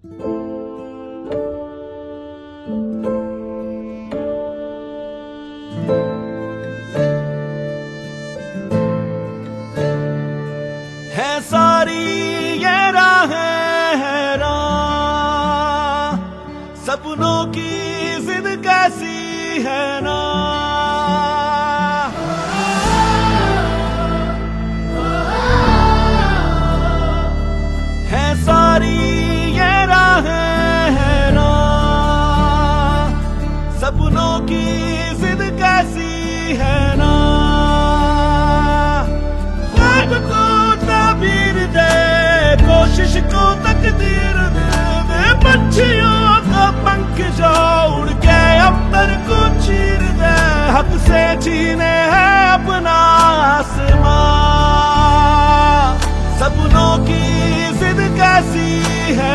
है सारी ये राहें हैरान, सपनों की जिद कैसी है ना। है सारी ये राहें हैरान, सपनों की जिद कैसी है ना। ख्वाब को ताबीर दे, कोशिश को तकदीर दे, पंछियों को पंख जो उड़ के अंबर को चीर दे। हक से छीने है अपना आसमां, सपनों की जिद कैसी है